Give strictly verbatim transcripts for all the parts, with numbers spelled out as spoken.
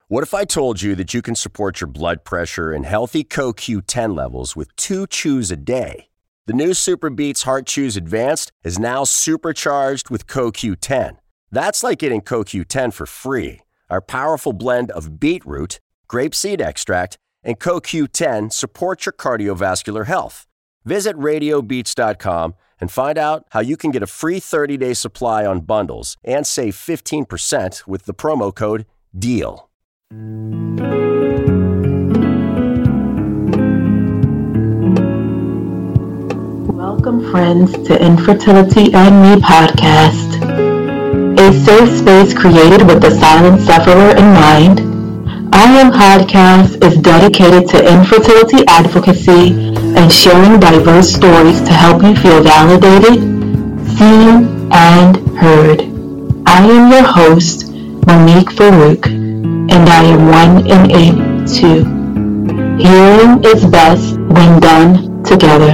What if I told you that you can support your blood pressure and healthy C O Q ten levels with two chews a day? The new Super Beats Heart Chews Advanced is now supercharged with C O Q ten. That's like getting C O Q ten for free. Our powerful blend of beetroot, grapeseed extract, and C O Q ten supports your cardiovascular health. Visit radio beats dot com and find out how you can get a free thirty-day supply on bundles and save fifteen percent with the promo code DEAL. Welcome, friends, to Infertility and Me podcast, a safe space created with the silent sufferer in mind. Our podcast is dedicated to infertility advocacy and sharing diverse stories to help you feel validated, seen, and heard. I am your host, Monique Farouk, and I am one in it too. Healing is best when done together.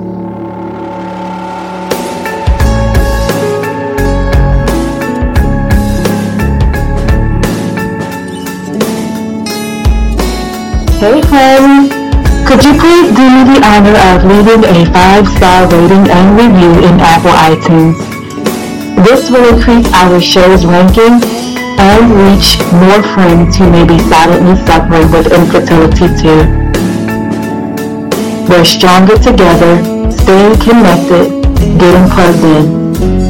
Hey friends, could you please do me the honor of leaving a five-star rating and review in Apple iTunes? This will increase our show's ranking and reach more friends who may be silently suffering with infertility too. We're stronger together, staying connected, getting plugged in.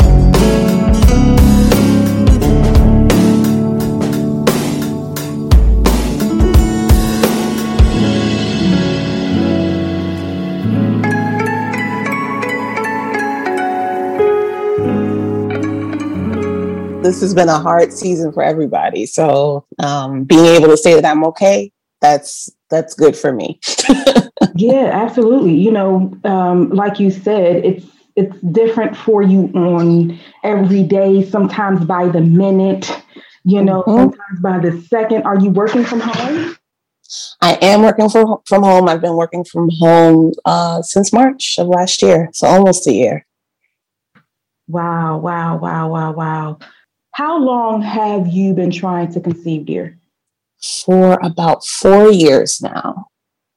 This has been a hard season for everybody. So um, being able to say that I'm okay, that's that's good for me. Yeah, absolutely. You know, um, like you said, it's it's different for you on every day, sometimes by the minute, you know, mm-hmm. sometimes by the second. Are you working from home? I am working from, from home. I've been working from home uh, since March of last year. So almost a year. Wow, wow, wow, wow, wow. How long have you been trying to conceive, dear? For about four years now.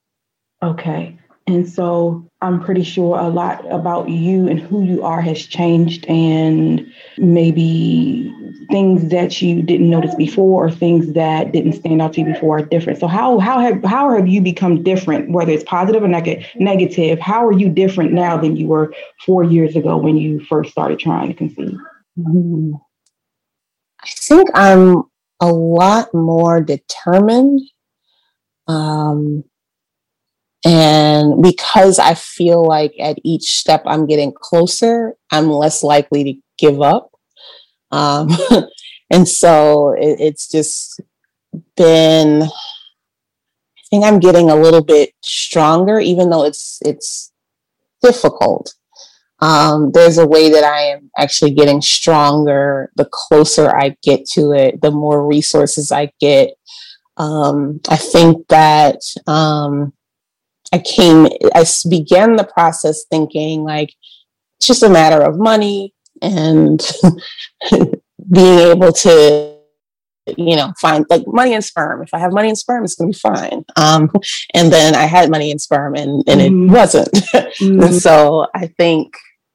Okay. And so I'm pretty sure a lot about you and who you are has changed, and maybe things that you didn't notice before or things that didn't stand out to you before are different. So how how have how have you become different, whether it's positive or neg- negative? How are you different now than you were four years ago when you first started trying to conceive? Mm-hmm. I think I'm a lot more determined. Um, and because I feel like at each step I'm getting closer, I'm less likely to give up. Um, and so it, it's just been, I think I'm getting a little bit stronger, even though it's, it's difficult. Um, there's a way that I am actually getting stronger the closer I get to it, the more resources I get. Um, I think that um, I came, I began the process thinking like, it's just a matter of money and being able to, you know, find like money and sperm. If I have money and sperm, it's going to be fine. Um, and then I had money and sperm and, and mm. it wasn't. Mm. And so I think,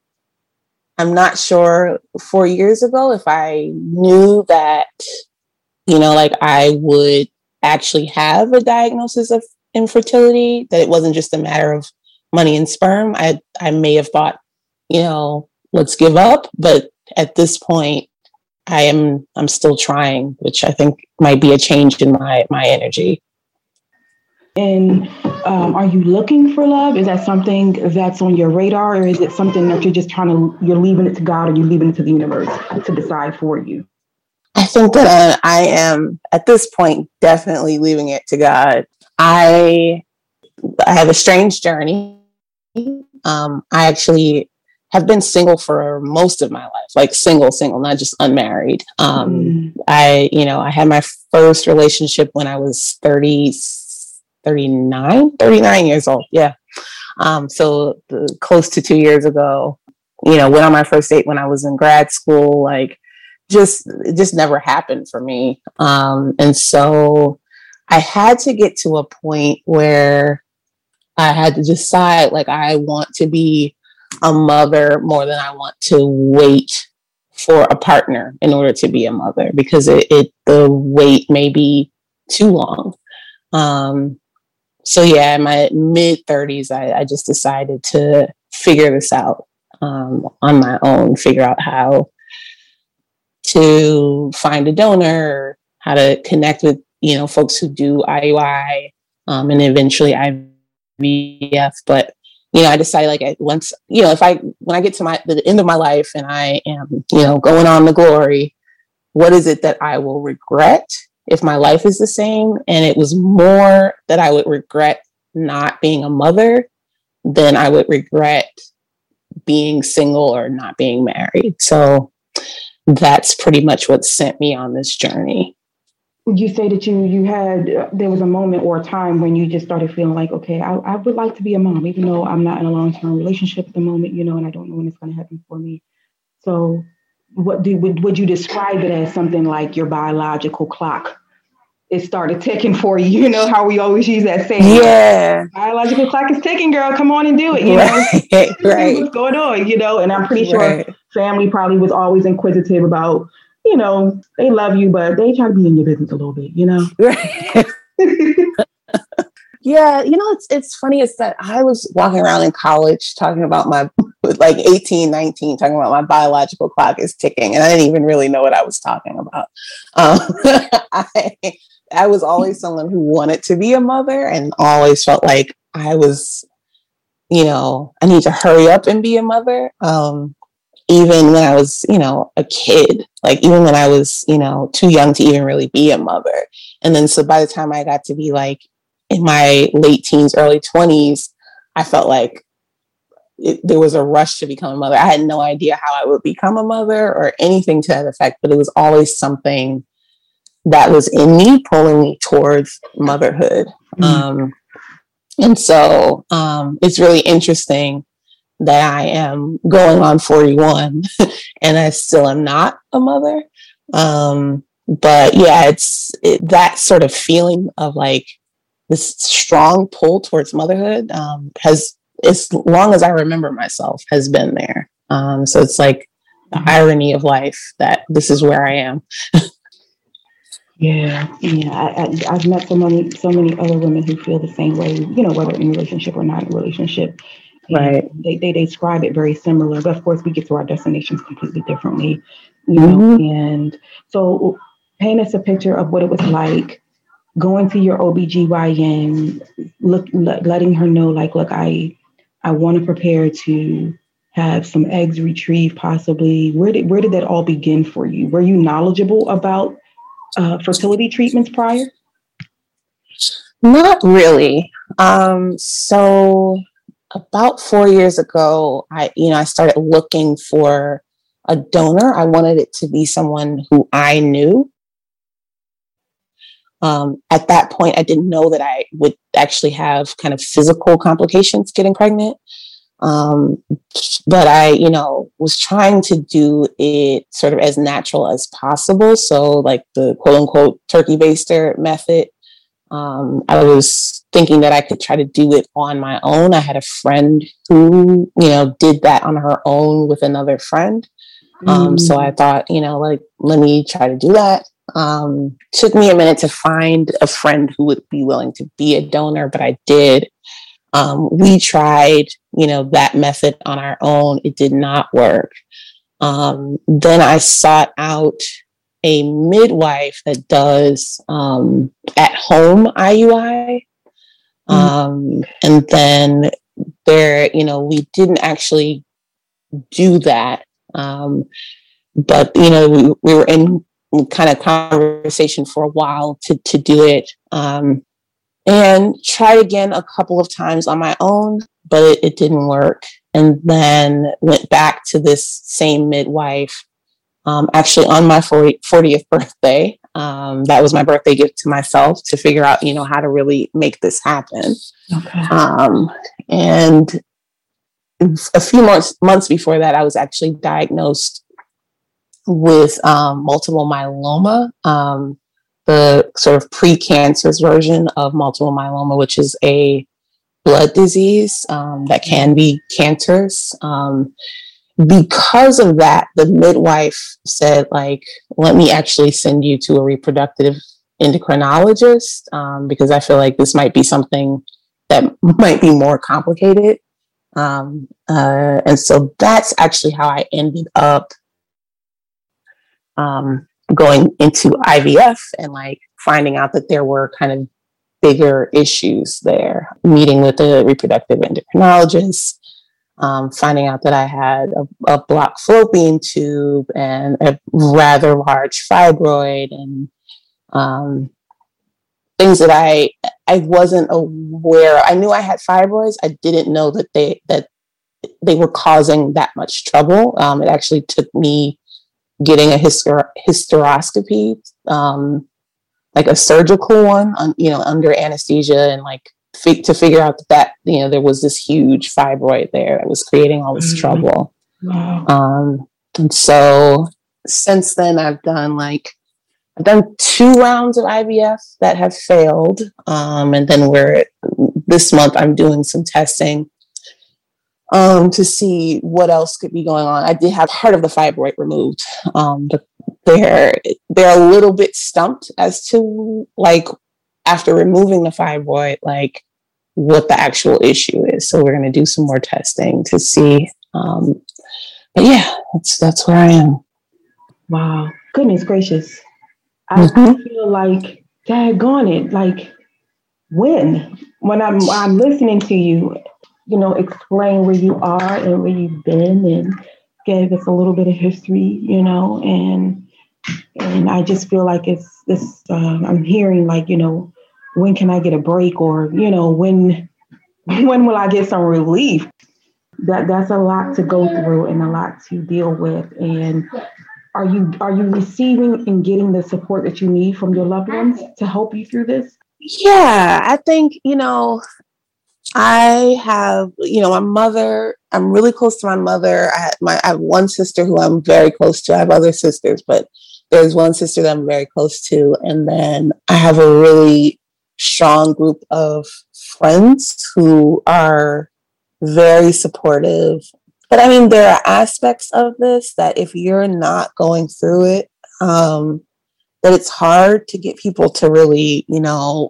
I'm not sure four years ago if I knew that, you know, like I would actually have a diagnosis of infertility, that it wasn't just a matter of money and sperm. I I may have thought, you know, let's give up. But at this point, I am I'm still trying, which I think might be a change in my my energy. And um, are you looking for love? Is that something that's on your radar, or is it something that you're just trying to, you're leaving it to God, or you're leaving it to the universe to decide for you? I think that I am, at this point, definitely leaving it to God. I, I have a strange journey. Um, I actually have been single for most of my life, like single, single, not just unmarried. Um, mm. I, you know, I had my first relationship when I was thirty, thirty-nine, thirty-nine years old. Yeah. Um, so the, close to two years ago, you know, went on my first date when I was in grad school, like just, it just never happened for me. Um, and so I had to get to a point where I had to decide, like, I want to be a mother more than I want to wait for a partner in order to be a mother, because it, it the wait may be too long. Um, so yeah, in my mid thirties, I, I just decided to figure this out um, on my own, figure out how to find a donor, how to connect with, you know, folks who do I U I, um, and eventually I V F. But you know, I decided, like, I, once, you know, if I, when I get to my, the end of my life and I am, you know, going on the glory, what is it that I will regret if my life is the same? And it was more that I would regret not being a mother than I would regret being single or not being married. So that's pretty much what sent me on this journey. You say that you you had, uh, there was a moment or a time when you just started feeling like, okay, I, I would like to be a mom, even though I'm not in a long-term relationship at the moment, you know, and I don't know when it's going to happen for me. So what do, would, would you describe it as something like your biological clock? It started ticking for you, you know, how we always use that saying. Yeah. Biological clock is ticking, girl. Come on and do it, you right, know. right. What's going on, you know, and I'm pretty sure right. family probably was always inquisitive about, you know, they love you, but they try to be in your business a little bit, you know? Right. Yeah, you know, it's it's funny is that I was walking around in college talking about my, like eighteen, nineteen, talking about my biological clock is ticking. And I didn't even really know what I was talking about. Um, I, I was always someone who wanted to be a mother and always felt like I was, you know, I need to hurry up and be a mother. Um, even when I was, you know, a kid, like even when I was, you know, too young to even really be a mother. And then so by the time I got to be like in my late teens, early twenties, I felt like it, there was a rush to become a mother. I had no idea how I would become a mother or anything to that effect, but it was always something that was in me, pulling me towards motherhood. Mm-hmm. Um, and so um, it's really interesting that I am going on forty-one and I still am not a mother. Um, but yeah, it's it, that sort of feeling of like this strong pull towards motherhood um, has, as long as I remember myself, has been there. Um, so it's like the irony of life that this is where I am. Yeah, yeah. I, I, I've met so many, so many other women who feel the same way, you know, whether in a relationship or not in a relationship. And right. They, they they describe it very similar, but of course we get to our destinations completely differently, you know. Mm-hmm. And so paint us a picture of what it was like going to your O B G Y N, look, let, letting her know, like, look, I I want to prepare to have some eggs retrieved, possibly. Where did where did that all begin for you? Were you knowledgeable about uh, fertility treatments prior? Not really. Um, so about four years ago, I, you know, I started looking for a donor. I wanted it to be someone who I knew. Um, at that point, I didn't know that I would actually have kind of physical complications getting pregnant. Um, but I, you know, was trying to do it sort of as natural as possible. So like the quote unquote turkey baster method. Um, I was thinking that I could try to do it on my own. I had a friend who, you know, did that on her own with another friend. Um, mm. So I thought, you know, like, let me try to do that. Um, took me a minute to find a friend who would be willing to be a donor, but I did. Um, we tried, you know, that method on our own. It did not work. Um, then I sought out a midwife that does um, at-home I U I. Um, mm-hmm. And then there, you know, we didn't actually do that. Um, but, you know, we, we were in kind of conversation for a while to, to do it. Um, and tried again a couple of times on my own, but it, it didn't work. And then went back to this same midwife Um, actually on my fortieth birthday. Um, that was my birthday gift to myself to figure out, you know, how to really make this happen. Okay. Um, and a few months, months before that, I was actually diagnosed with um, multiple myeloma. Um, the sort of precancerous version of multiple myeloma, which is a blood disease um, that can be cancerous. Um, because of that, the midwife said, like, let me actually send you to a reproductive endocrinologist um, because I feel like this might be something that might be more complicated. Um, uh, and so that's actually how I ended up um, going into I V F and like finding out that there were kind of bigger issues there, meeting with a reproductive endocrinologist, um, finding out that I had a, a blocked fallopian tube and a rather large fibroid and um, things that I I wasn't aware of. I knew I had fibroids. I didn't know that they that they were causing that much trouble. Um, it actually took me getting a hyster- hysteroscopy, um, like a surgical one, on, you know, under anesthesia, and like fi- to figure out that, that you know there was this huge fibroid there that was creating all this trouble. Wow. Um, and so since then, I've done like I've done two rounds of I V F that have failed, um, and then we're this month I'm doing some testing um, to see what else could be going on. I did have part of the fibroid removed, um, but they're they're a little bit stumped as to like after removing the fibroid, like what the actual issue is. So we're going to do some more testing to see. Um, but yeah, that's that's where I am. Wow, goodness gracious! I Mm-hmm. feel like daggone it, like when when I'm I'm listening to you, you know, explain where you are and where you've been, and gave us a little bit of history, you know, and and I just feel like it's this. Uh, I'm hearing like, you know, when can I get a break, or you know, when when will I get some relief? That that's a lot to go through and a lot to deal with. And are you are you receiving and getting the support that you need from your loved ones to help you through this? Yeah, I think, you know, I have, you know, my mother, I'm really close to my mother. I have, my, I have one sister who I'm very close to. I have other sisters, but there's one sister that I'm very close to. And then I have a really strong group of friends who are very supportive. But I mean, there are aspects of this that if you're not going through it, um, that it's hard to get people to really, you know,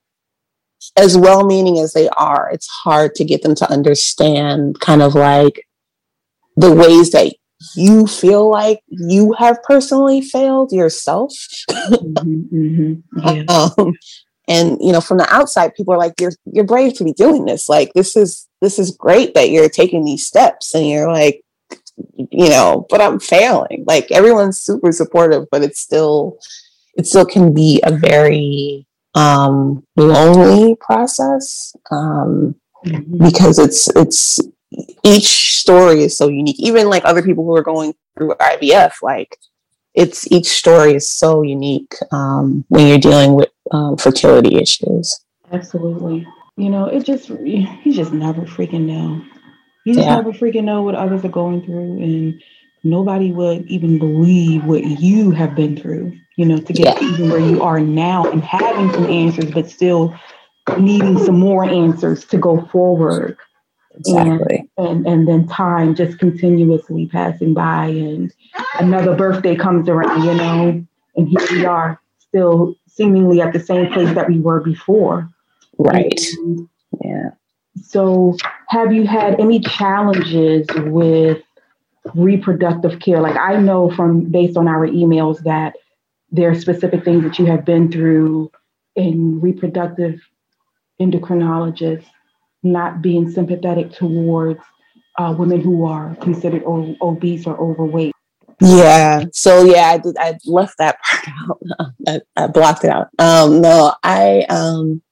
as well-meaning as they are, it's hard to get them to understand kind of like the ways that you feel like you have personally failed yourself. Mm-hmm, mm-hmm. Yeah. um, and, you know, from the outside, people are like, you're, you're brave to be doing this. Like, this is, this is great that you're taking these steps, and you're like, you know, but I'm failing. Like, everyone's super supportive, but it's still, it still can be a very um, lonely process um, mm-hmm. because it's, it's, each story is so unique. Even like other people who are going through I V F, like it's, each story is so unique um, when you're dealing with um, fertility issues. Absolutely. You know, it just, you just never freaking know. You just yeah. never freaking know what others are going through, and nobody would even believe what you have been through, you know, to get yeah. even where you are now and having some answers, but still needing some more answers to go forward. Exactly. And, and, and then time just continuously passing by, and another birthday comes around, you know, and here we are still seemingly at the same place that we were before. Right. And yeah. So have you had any challenges with reproductive care? Like, I know from based on our emails that there are specific things that you have been through in reproductive endocrinologists not being sympathetic towards uh, women who are considered o- obese or overweight. Yeah. So yeah, I did. I left that part out. I, I blocked it out. Um, no, I. Um,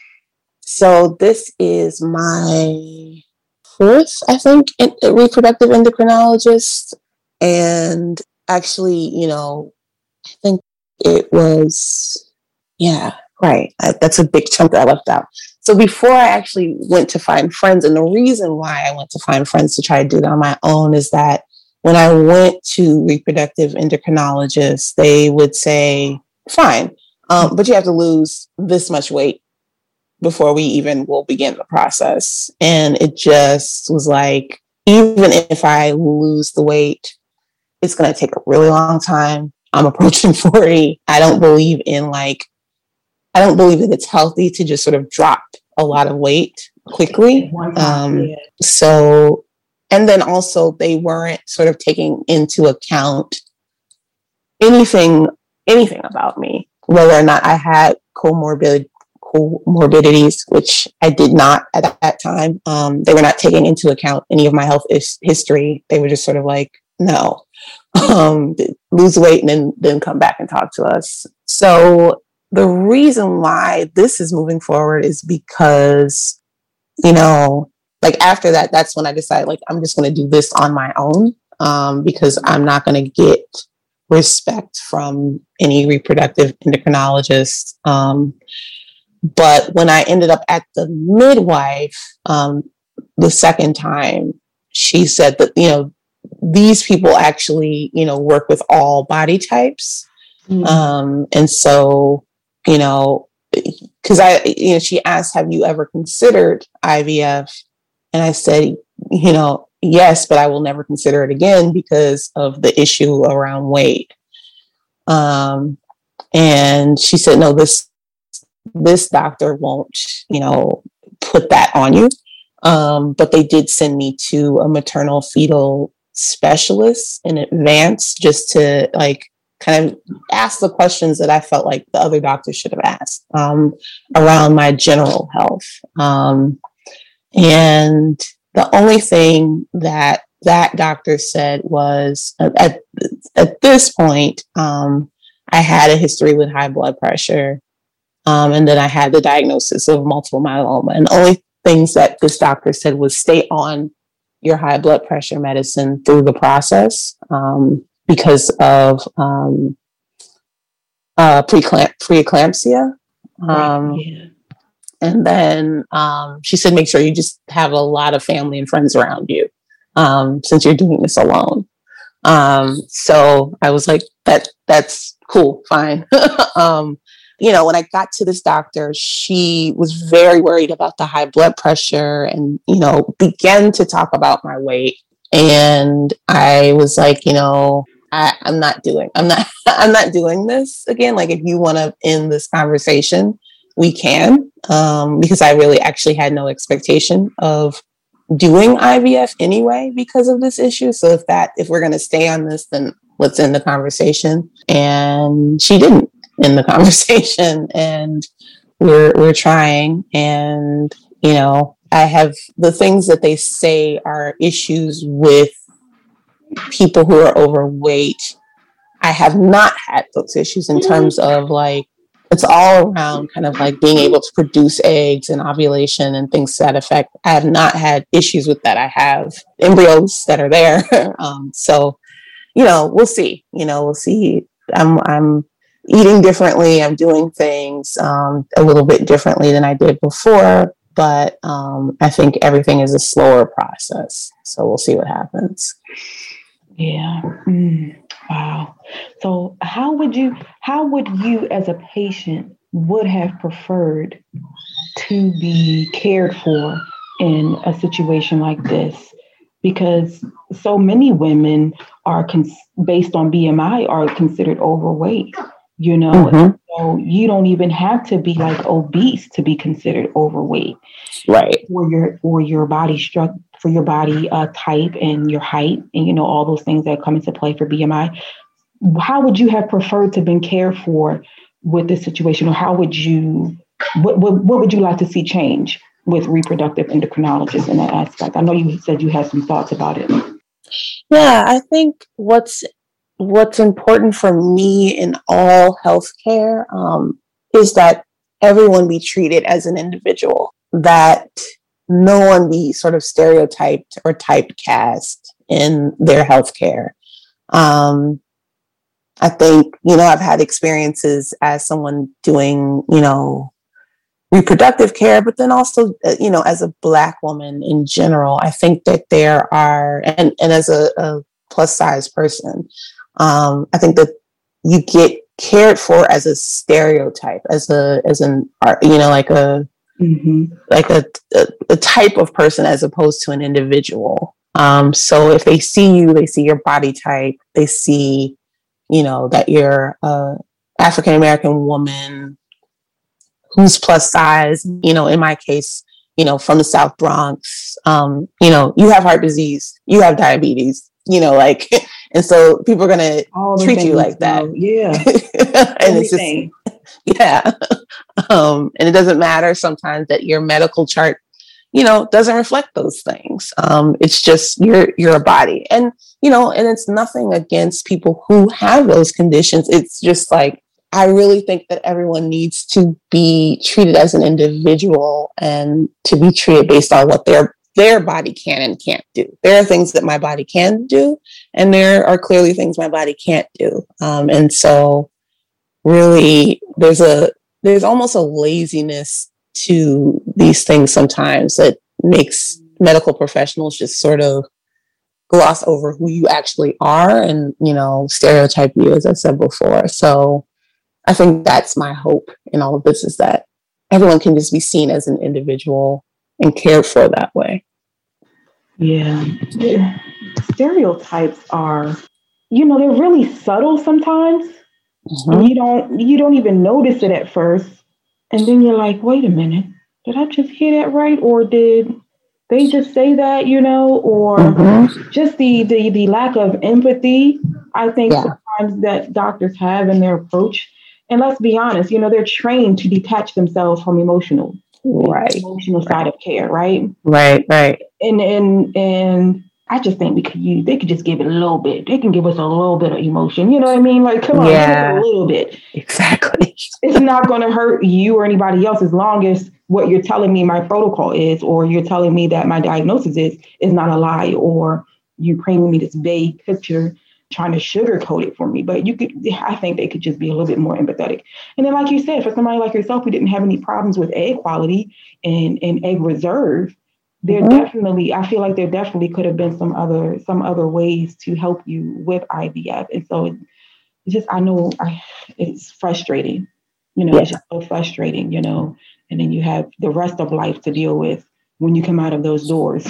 so this is my fourth, I think, in, reproductive endocrinologist, and actually, you know, I think it was, yeah, right. I, that's a big chunk that I left out. So before I actually went to find friends, and the reason why I went to find friends to try to do it on my own is that when I went to reproductive endocrinologists, they would say, fine, Um, but you have to lose this much weight before we even will begin the process. And it just was like, even if I lose the weight, it's going to take a really long time. I'm approaching forty. I don't believe in like, I don't believe that it's healthy to just sort of drop a lot of weight quickly. Um, so, and then also they weren't sort of taking into account anything, anything about me, whether or not I had comorbid comorbidities, which I did not at that time. Um, they were not taking into account any of my health is- history. They were just sort of like, no, um, lose weight and then, then come back and talk to us. So the reason why this is moving forward is because, you know, like after that, that's when I decided like, I'm just going to do this on my own, um, because I'm not going to get respect from any reproductive endocrinologist. Um, But when I ended up at the midwife, um, the second time, she said that, you know, these people actually, you know, work with all body types. Mm-hmm. Um, and so, you know, because I, you know, she asked, have you ever considered I V F? And I said, you know, yes, but I will never consider it again because of the issue around weight. Um, and she said, no, this this doctor won't, you know, put that on you. Um, but they did send me to a maternal fetal specialist in advance just to like kind of ask the questions that I felt like the other doctors should have asked um, around my general health. Um, and the only thing that that doctor said was at, at this point, um, I had a history with high blood pressure. Um, and then I had the diagnosis of multiple myeloma. And the only things that this doctor said was stay on your high blood pressure medicine through the process um, because of um, uh, pre-clamp- preeclampsia. Um, right, yeah. And then um, she said, make sure you just have a lot of family and friends around you um, since you're doing this alone. Um, so I was like, that that's cool, fine. um, You know, when I got to this doctor, she was very worried about the high blood pressure and, you know, began to talk about my weight. And I was like, you know, I, I'm not doing, I'm not, I'm not doing this again. Like, if you want to end this conversation, we can, um, because I really actually had no expectation of doing I V F anyway because of this issue. So if that, if we're going to stay on this, then let's end the conversation. And she didn't in the conversation, and we're we're trying. And you know, I have the things that they say are issues with people who are overweight. I have not had those issues in terms of like, it's all around kind of like being able to produce eggs and ovulation and things to that effect. I have not had issues with that. I have embryos that are there. um, so, you know, we'll see, you know, we'll see. I'm, I'm, eating differently. I'm doing things um, a little bit differently than I did before, but um, I think everything is a slower process. So we'll see what happens. Yeah. Mm. Wow. So how would you, how would you as a patient would have preferred to be cared for in a situation like this? Because so many women are, cons- based on B M I, are considered overweight. You know, mm-hmm. So you don't even have to be like obese to be considered overweight, right? For your for your body structure, for your body uh, type and your height, and you know all those things that come into play for B M I. How would you have preferred to have been cared for with this situation, or how would you? What what, what would you like to see change with reproductive endocrinologists in that aspect? I know you said you had some thoughts about it. Yeah, I think what's What's important for me in all healthcare um, is that everyone be treated as an individual, that no one be sort of stereotyped or typecast in their healthcare. Um, I think, you know, I've had experiences as someone doing, you know, reproductive care, but then also, you know, as a Black woman in general, I think that there are, and, and as a, a plus size person, Um, I think that you get cared for as a stereotype, as a as an you know like a mm-hmm. like a, a a type of person as opposed to an individual. Um, so if they see you, they see your body type, they see, you know, that you're a African American woman who's plus size. You know, in my case, you know, from the South Bronx. Um, you know, you have heart disease, you have diabetes. You know, like, and so people are gonna All treat you like that. Know. Yeah, and it's just yeah. Um, and it doesn't matter sometimes that your medical chart, you know, doesn't reflect those things. Um, it's just you're you're a body, and you know, and it's nothing against people who have those conditions. It's just like I really think that everyone needs to be treated as an individual and to be treated based on what their their body can and can't do. There are things that my body can do, and there are clearly things my body can't do. Um, and so, really, there's a there's almost a laziness to these things sometimes that makes medical professionals just sort of gloss over who you actually are and, you know, stereotype you, as I said before. So I think that's my hope in all of this, is that everyone can just be seen as an individual and cared for that way. Yeah. yeah. Stereotypes are, you know, they're really subtle sometimes. Mm-hmm. And you don't you don't even notice it at first. And then you're like, wait a minute, did I just hear that right? Or did they just say that, you know, or mm-hmm. just the, the the lack of empathy, I think yeah. sometimes that doctors have in their approach. And let's be honest, you know, they're trained to detach themselves from emotional, right. emotional side of care, right? Right, right. And and and I just think we could use, they could just give it a little bit. They can give us a little bit of emotion. You know what I mean? Like, come on, yeah. give it a little bit. Exactly. It's not going to hurt you or anybody else as long as what you're telling me my protocol is, or you're telling me that my diagnosis is, is not a lie, or you painting me this vague picture trying to sugarcoat it for me. But you could, I think they could just be a little bit more empathetic. And then, like you said, for somebody like yourself who didn't have any problems with egg quality and, and egg reserve, there mm-hmm. definitely, I feel like there definitely could have been some other some other ways to help you with I V F. And so it, it's just, I know I, it's frustrating, you know, yeah. it's just so frustrating, you know, and then you have the rest of life to deal with when you come out of those doors.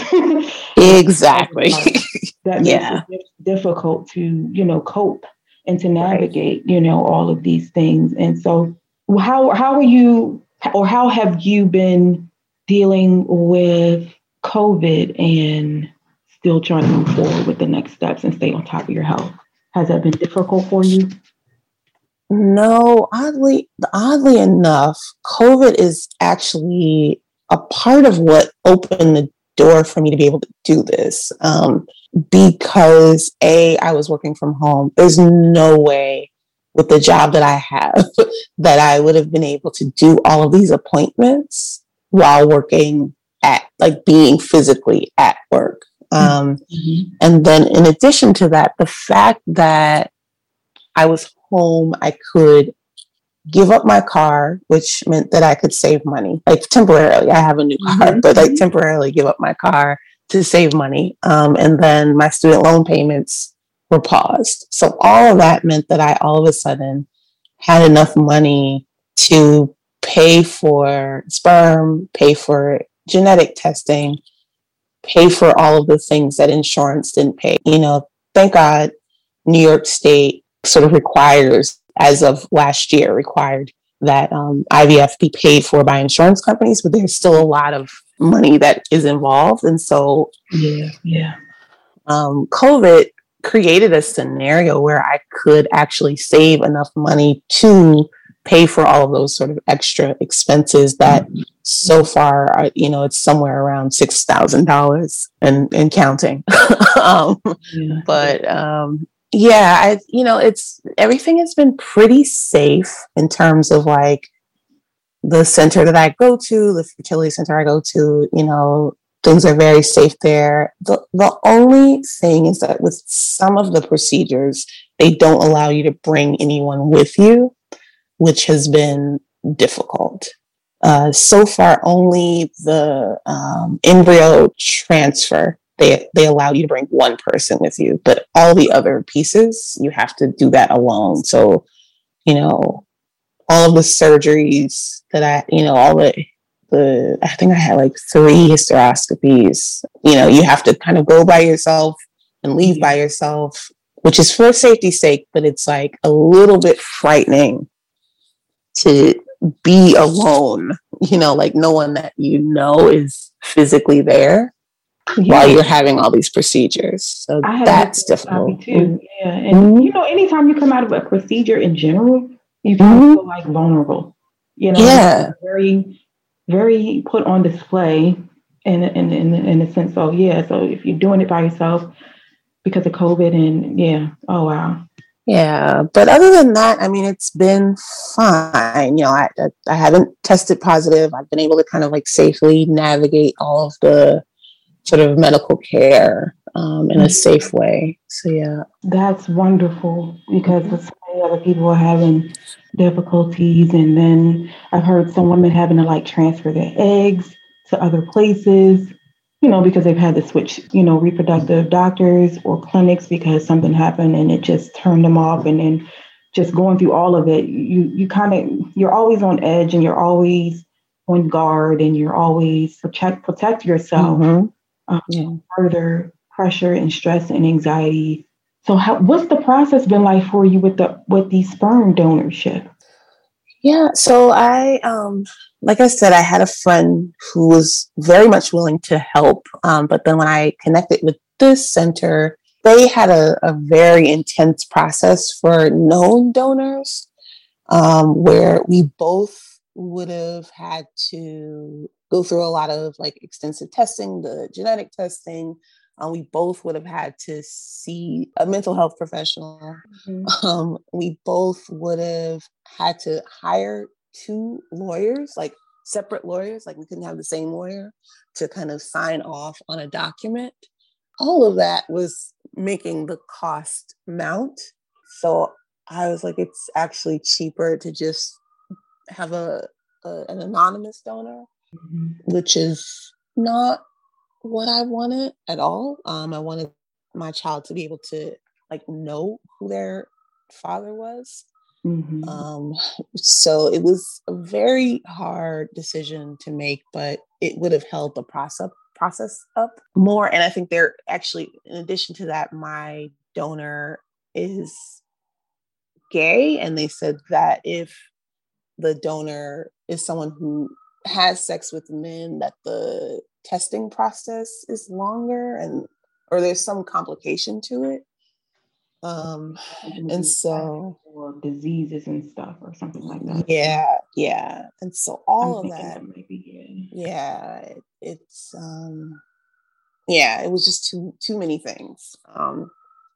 Exactly. That makes yeah. it difficult to, you know, cope and to navigate, right. you know, all of these things. And so how how are you, or how have you been dealing with COVID and still trying to move forward with the next steps and stay on top of your health? Has that been difficult for you? No, oddly, oddly enough, COVID is actually a part of what opened the door for me to be able to do this. Um, because A, I was working from home. There's no way with the job that I have that I would have been able to do all of these appointments while working at, like, being physically at work. Um, mm-hmm. And then in addition to that, the fact that I was home, I could give up my car, which meant that I could save money, like temporarily. I have a new car, mm-hmm. but like temporarily give up my car to save money. Um, and then my student loan payments were paused. So all of that meant that I all of a sudden had enough money to pay for sperm, pay for genetic testing, pay for all of the things that insurance didn't pay. You know, thank God New York State sort of requires, as of last year, required that um, I V F be paid for by insurance companies, but there's still a lot of money that is involved. And so yeah, yeah. Um, COVID created a scenario where I could actually save enough money to pay for all of those sort of extra expenses that mm-hmm. so far, are, you know, it's somewhere around six thousand dollars and, and counting. um, yeah. But um, yeah, I, you know, it's, everything has been pretty safe in terms of like the center that I go to, the fertility center I go to, you know, things are very safe there. The, the only thing is that with some of the procedures, they don't allow you to bring anyone with you, which has been difficult. Uh, so far, only the um, embryo transfer, they, they allow you to bring one person with you, but all the other pieces, you have to do that alone. So, you know, all of the surgeries that I, you know, all the, the, I think I had like three hysteroscopies. You know, you have to kind of go by yourself and leave yeah. by yourself, which is for safety's sake, but it's like a little bit frightening to be alone, you know, like no one that you know is physically there yeah. while you're having all these procedures. So that's difficult. Too. Yeah. And, mm-hmm. you know, anytime you come out of a procedure in general, you feel mm-hmm. like vulnerable, you know, yeah. very, very put on display in, in, in, in a sense. So, yeah. So if you're doing it by yourself because of COVID and yeah. Oh, wow. Yeah. But other than that, I mean, it's been fine. You know, I, I, I haven't tested positive. I've been able to kind of like safely navigate all of the sort of medical care um, in mm-hmm. a safe way. So, yeah. That's wonderful because so many other people are having difficulties. And then I've heard some women having to like transfer their eggs to other places, you know, because they've had to switch, you know, reproductive doctors or clinics because something happened and it just turned them off. And then just going through all of it, you you kind of, you're always on edge and you're always on guard and you're always protect, protect yourself. Mm-hmm. Um, yeah. Further pressure and stress and anxiety. So how, what's the process been like for you with the with the sperm donorship? Yeah, so I, um, like I said, I had a friend who was very much willing to help. Um, but then when I connected with this center, they had a, a very intense process for known donors, um, where we both would have had to go through a lot of like extensive testing, the genetic testing. Um, we both would have had to see a mental health professional. Mm-hmm. Um, we both would have had to hire two lawyers, like separate lawyers, like we couldn't have the same lawyer to kind of sign off on a document. All of that was making the cost mount. So I was like, it's actually cheaper to just have a, a an anonymous donor, mm-hmm. which is not what I wanted at all. Um, I wanted my child to be able to like know who their father was. Mm-hmm. Um, so it was a very hard decision to make, but it would have held the process process up more. And I think they're actually, in addition to that, my donor is gay, and they said that if the donor is someone who has sex with men, that the testing process is longer and or there's some complication to it. Um, and so or diseases and stuff or something like that. Yeah, yeah. And so all I'm of that, that might be yeah, it, it's um, yeah, it was just too too many things. Um,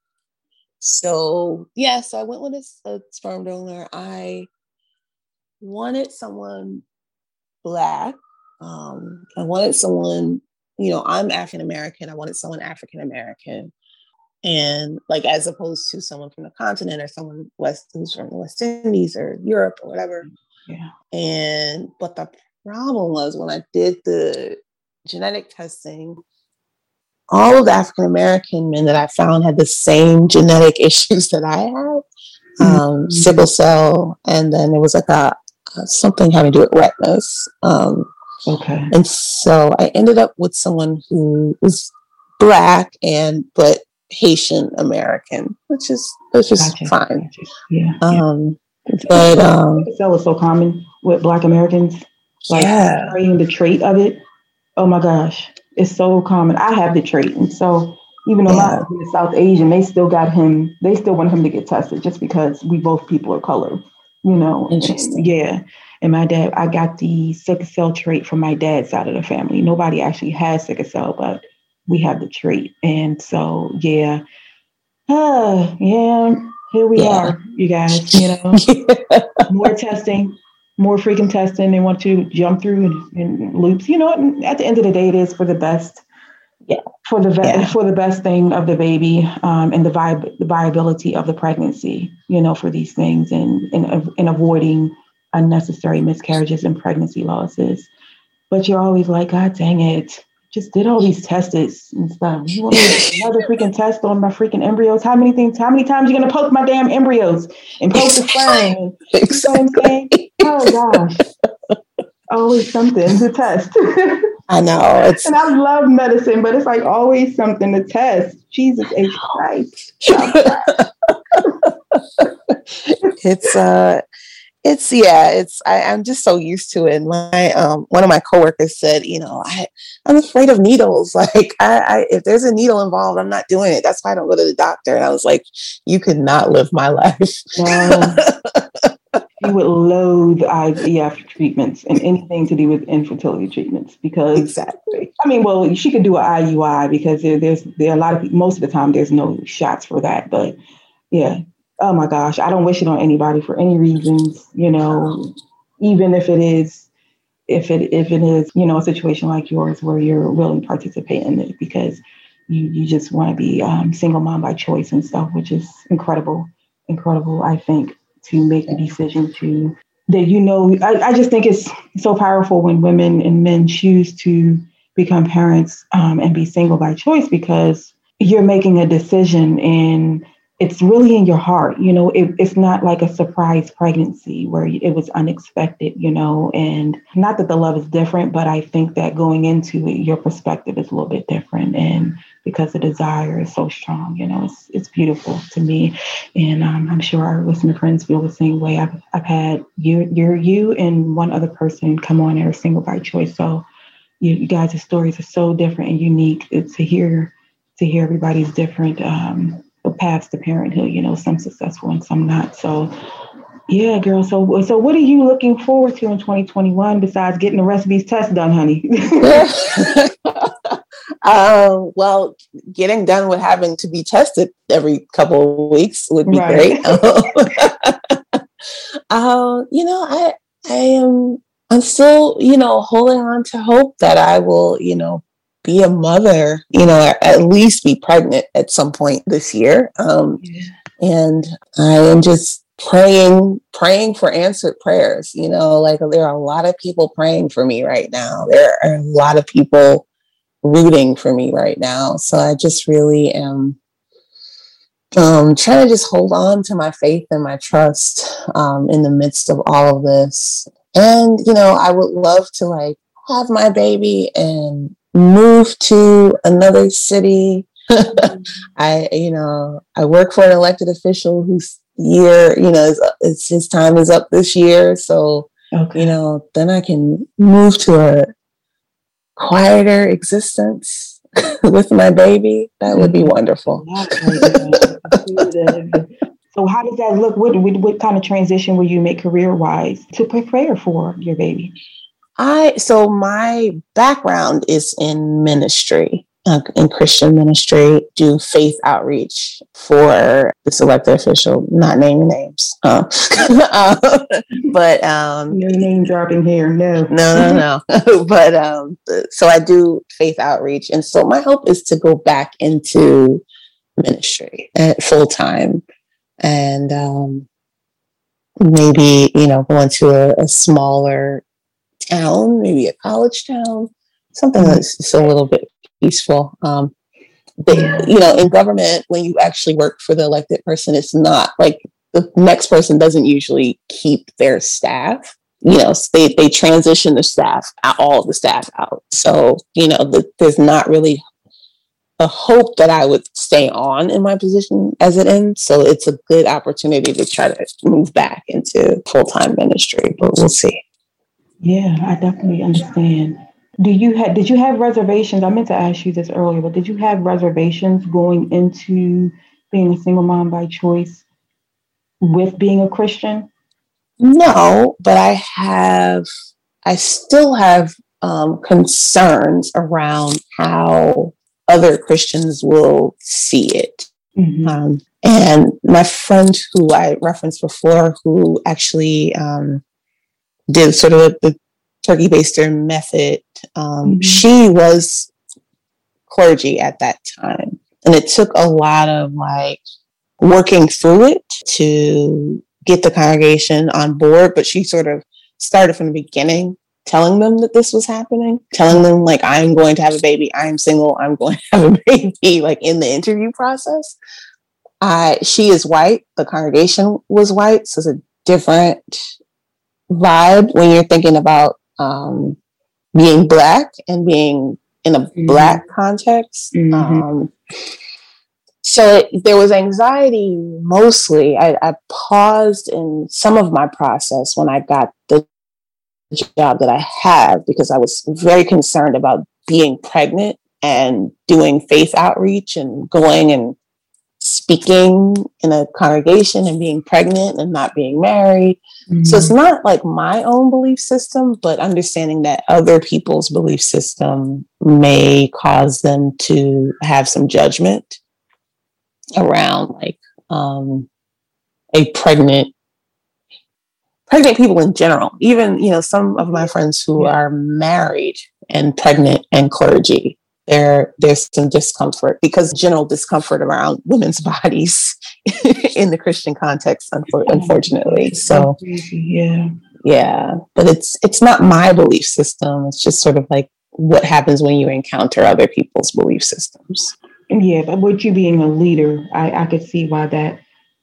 so yeah, so I went with a, a sperm donor. I wanted someone Black. Um, I wanted someone, you know, I'm African American. I wanted someone African American. And like, as opposed to someone from the continent or someone West who's from the West Indies or Europe or whatever. Yeah. And, but the problem was when I did the genetic testing, all of the African American men that I found had the same genetic issues that I had, um, mm-hmm. sickle cell. And then there was like a, a something having to do with retinas. Um, okay. And so I ended up with someone who was Black and, but Haitian American, which is which is gotcha. fine. Gotcha. Yeah. Um, but um, sickle cell is so common with Black Americans. Like yeah. carrying the trait of it. Oh my gosh, it's so common. I have the trait, and so even though yeah. my husband is South Asian, they still got him. They still want him to get tested just because we both people are color. You know. Interesting. And, yeah. And my dad, I got the sickle cell trait from my dad's side of the family. Nobody actually has sickle cell, but we have the trait. And so, yeah, uh, yeah, here we yeah. are, you guys, you know, yeah. more testing, more freaking testing. They want to jump through in, in loops, you know, at the end of the day, it is for the best, yeah, for the, yeah. for the best thing of the baby um, and the, vi- the viability of the pregnancy, you know, for these things and, and, and avoiding unnecessary miscarriages and pregnancy losses. But you're always like, God dang it. just did all these tests and stuff. You want me to do another freaking test on my freaking embryos? How many things, how many times are you going to poke my damn embryos and poke the sperm? Exactly. You know what I'm saying? Oh gosh. Always something to test. I know. It's... And I love medicine, but it's like always something to test. Jesus H. Christ. it's, uh, It's yeah, it's I, I'm just so used to it. My um, one of my coworkers said, you know, I I'm afraid of needles. Like, I, I if there's a needle involved, I'm not doing it. That's why I don't go to the doctor. And I was like, you could not live my life. No. She would loathe I V F treatments and anything to do with infertility treatments because exactly. I mean, well, she could do an I U I because there, there's there are a lot of most of the time there's no shots for that, but yeah. Oh my gosh, I don't wish it on anybody for any reasons, you know, even if it is, if it if it is, you know, a situation like yours where you're willing to participate in it because you, you just want to be um, single mom by choice and stuff, which is incredible, incredible, I think, to make the decision to, that, you know, I, I just think it's so powerful when women and men choose to become parents um, and be single by choice because you're making a decision and it's really in your heart, you know, it, it's not like a surprise pregnancy where it was unexpected, you know, and not that the love is different, but I think that going into it, your perspective is a little bit different. And because the desire is so strong, you know, it's it's beautiful to me. And um, I'm sure our listener friends feel the same way. I've I've had you, you're you and one other person come on air single by choice. So you, you guys' stories are so different and unique. It's to hear, to hear everybody's different um paths to parenthood, you know, some successful and some not. So yeah, girl. So so what are you looking forward to in twenty twenty-one besides getting the rest of these tests done, honey? um, well, getting done with having to be tested every couple of weeks would be right. Great. um, you know, I I am I'm still, you know, holding on to hope that I will, you know, be a mother, you know, at least be pregnant at some point this year. Um, yeah. And I am just praying, praying for answered prayers. You know, like there are a lot of people praying for me right now. There are a lot of people rooting for me right now. So I just really am um, trying to just hold on to my faith and my trust um, in the midst of all of this. And, you know, I would love to like have my baby and move to another city. I, you know, I work for an elected official whose year, you know, is, is his time is up this year. So, okay. You know, then I can move to a quieter existence with my baby. That would be wonderful. So how does that look? What, what, what kind of transition will you make career-wise to prepare for your baby? I so my background is in ministry, uh, in Christian ministry, do faith outreach for this elected official, not naming names. Uh, uh, but um, no name dropping here, no. No, no, no. But um, so I do faith outreach. And so my hope is to go back into ministry at full time and um, maybe, you know, go into a, a smaller town, maybe a college town, something that's just a little bit peaceful. Um, but, you know, in government, when you actually work for the elected person, it's not like the next person doesn't usually keep their staff. You know, they, they transition the staff, all of the staff out. So, you know, the, there's not really a hope that I would stay on in my position as it ends. So it's a good opportunity to try to move back into full-time ministry, but we'll see. Yeah, I definitely understand. Do you have, did you have reservations? I meant to ask you this earlier, but did you have reservations going into being a single mom by choice with being a Christian? No, but I have, I still have um, concerns around how other Christians will see it. Mm-hmm. Um, and my friend who I referenced before, who actually um, did sort of the turkey baster method. Um, mm-hmm. She was clergy at that time. And it took a lot of like working through it to get the congregation on board. But she sort of started from the beginning telling them that this was happening, telling them like, I'm going to have a baby, I'm single, I'm going to have a baby, like in the interview process. I, she is white. The congregation was white. So it's a different vibe when you're thinking about um, being Black and being in a mm-hmm. Black context. Mm-hmm. Um, so it, there was anxiety mostly. I, I paused in some of my process when I got the job that I have because I was very concerned about being pregnant and doing faith outreach and going and speaking in a congregation and being pregnant and not being married. Mm-hmm. So it's not like my own belief system, but understanding that other people's belief system may cause them to have some judgment around like um, a pregnant, pregnant people in general. Even, you know, some of my friends who yeah. are married and pregnant and clergy, there there's some discomfort because general discomfort around women's bodies in the Christian context, unfor- unfortunately. So yeah, yeah, but it's it's not my belief system. It's just sort of like what happens when you encounter other people's belief systems. Yeah, but with you being a leader, I, I could see why that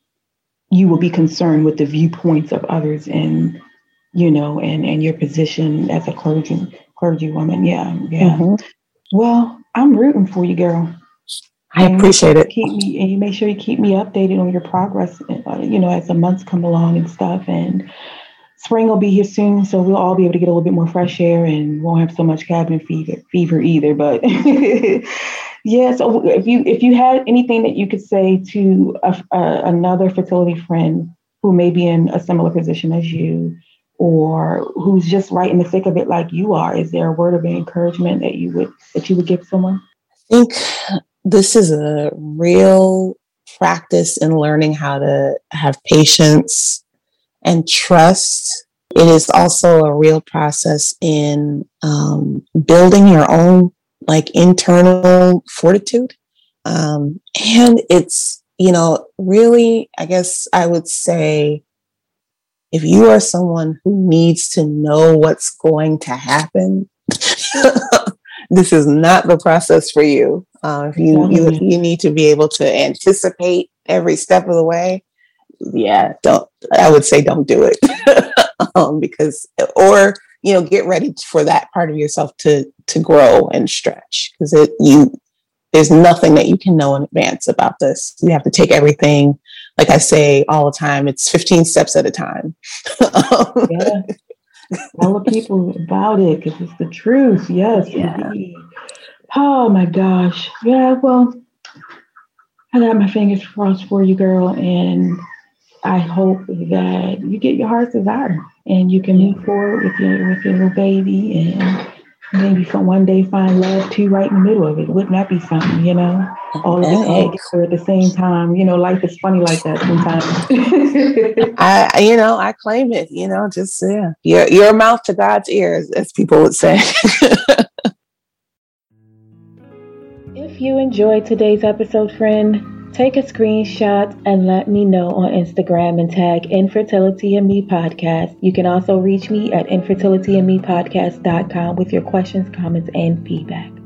you will be concerned with the viewpoints of others and, you know, and, and your position as a clergy clergy woman. Yeah, yeah. Mm-hmm. Well, I'm rooting for you, girl. I and appreciate it. Keep me, and you make sure you keep me updated on your progress, uh, you know, as the months come along and stuff. And spring will be here soon, so we'll all be able to get a little bit more fresh air and won't have so much cabin fever, fever either. But yeah, so if you if you had anything that you could say to a, a, another fertility friend who may be in a similar position as you, or who's just right in the thick of it like you are, is there a word of encouragement that you would that you would give someone? I think this is a real practice in learning how to have patience and trust. It is also a real process in um, building your own like internal fortitude. Um, and it's, you know, really, I guess I would say, if you are someone who needs to know what's going to happen, this is not the process for you. Uh, if you, you you need to be able to anticipate every step of the way, yeah, don't. I would say don't do it, um, because or you know get ready for that part of yourself to to grow and stretch, because it you there's nothing that you can know in advance about this. You have to take everything. Like I say all the time, it's fifteen steps at a time. Yeah. Tell the people about it because it's the truth. Yes, yeah. Indeed. Oh my gosh. Yeah, well, I got my fingers crossed for you, girl, and I hope that you get your heart's desire and you can move forward with your with your little baby and maybe for one day find love too right in the middle of it. Wouldn't that be something, you know? All of it all together at the same time. You know, life is funny like that sometimes. I, you know, I claim it, you know, just, yeah. Your, your mouth to God's ears, as people would say. If you enjoyed today's episode, friend, take a screenshot and let me know on Instagram and tag Infertility and Me Podcast. You can also reach me at infertility and me podcast dot com with your questions, comments, and feedback.